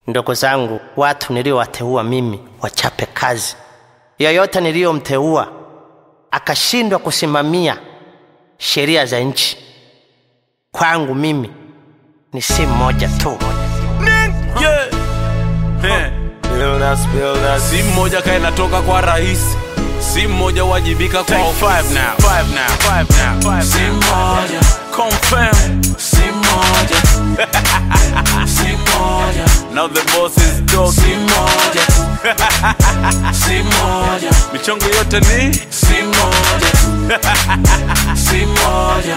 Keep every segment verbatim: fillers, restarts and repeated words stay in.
Ndugu zangu, watu niliowateua mimi wachape kazi. Yoyote niliyomteua akashindwa kusimamia sheria za nchi, kwangu mimi ni si mmoja tu. Yeah. Yeah. Si mmoja kae natoka kwa rais, si mmoja wajibika kwa five now. Five now, five now, five si mmoja confirm. Si mmoja Si mmoja Now the boss is dog. Si mmoja Si mmoja Michongo yote ni si mmoja Si mmoja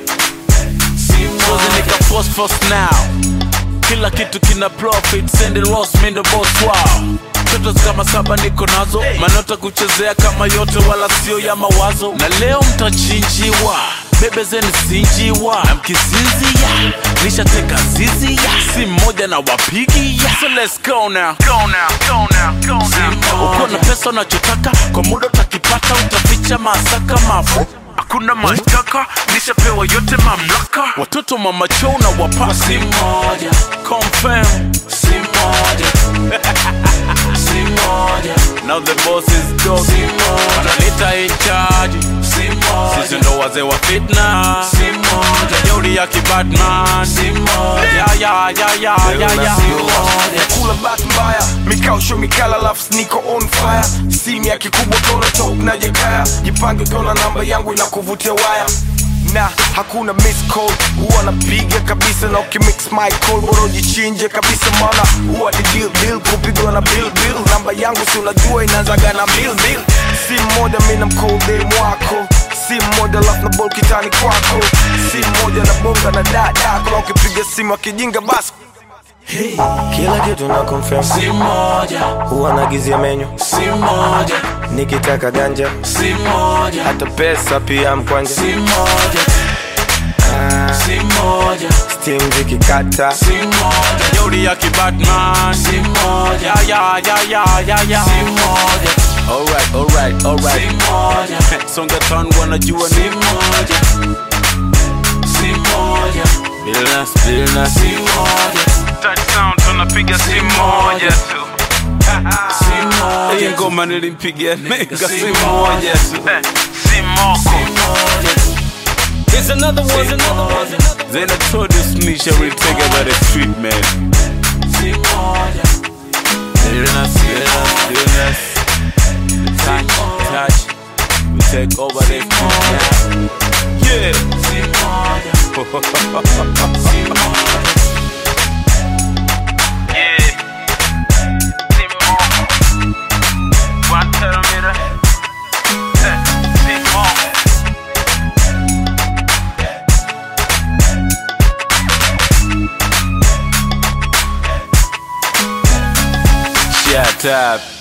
Si mmoja nika post first now. Kila kitu kina profit, send it lost, me the boss wow. Toto kama saba niko nazo, manota kuchezea kama yote wala sio ya mawazo. Na leo mtachinjiwa, bebe zeni sinjiwa, na mkisinzia nishateka zizi ya si mmoja na wapigi ya. So let's go now, go now, go now, go now. Uko na pesa unachotaka, kwa muda utakipata, utaficha masaka mafu. Hakuna mashtaka, nishapewa yote mamlaka. Watoto mama chou na wapaka. Si mmoja confirm. Si mmoja Si mmoja Now the boss is dog. Si mmoja Wanalita in charge. Si mmoja Sisi ndo wazee wa fitna. Si mmoja Jeuri ya kibatman. Si mmoja Ya ya ya ya ya ya. Si mmoja Kula bat mbaya, mikausho mikala lafs niko on fire. Simi ya kikubwa kona top na jekaya. Jipange kona namba yangu inakuvutia waya. Na hakuna miss call, huwa napiga kabisa. Na ukimix my call, bora jichinje kabisa. Mana huwa ni deal deal, kupigwa na bill bill. Namba yangu si unajua inaanzaga na bill bill. Si mmoja mina mkode mwako, si mmoja laf na ball kitani kwako. Si mmoja na bonga na dada, kuna ukipiga simu akijinga basi. Hey. Kila kitu na confirm. Si mmoja Huwa nagizia menyu, Si mmoja nikitaka ganja, Si mmoja hata pesa pia mkwanja. Si mmoja Si mmoja Steam zikikata, Si mmoja Jeuri ya kibatman. Si mmoja Ya ya ya ya ya ya. Si mmoja Alright, alright, Si alright. mmoja Songa town wanajua Si ni mmoja Si mmoja Billnas, billnas. Si mmoja Touchdown tunapiga si moja tu. Si mmoja Hii ngoma nilimpigia nigga Si si moja tu. Si Si moko. mmoja Here's another one, another one. Then I told this Nisha we take it by the street man. Si mmoja Billnas, billnas, billnas. Touch, touch. We take over the street now. Yeah. Si mmoja Si mmoja Yeah. Si moko. One terameter. Si moko. Shut up.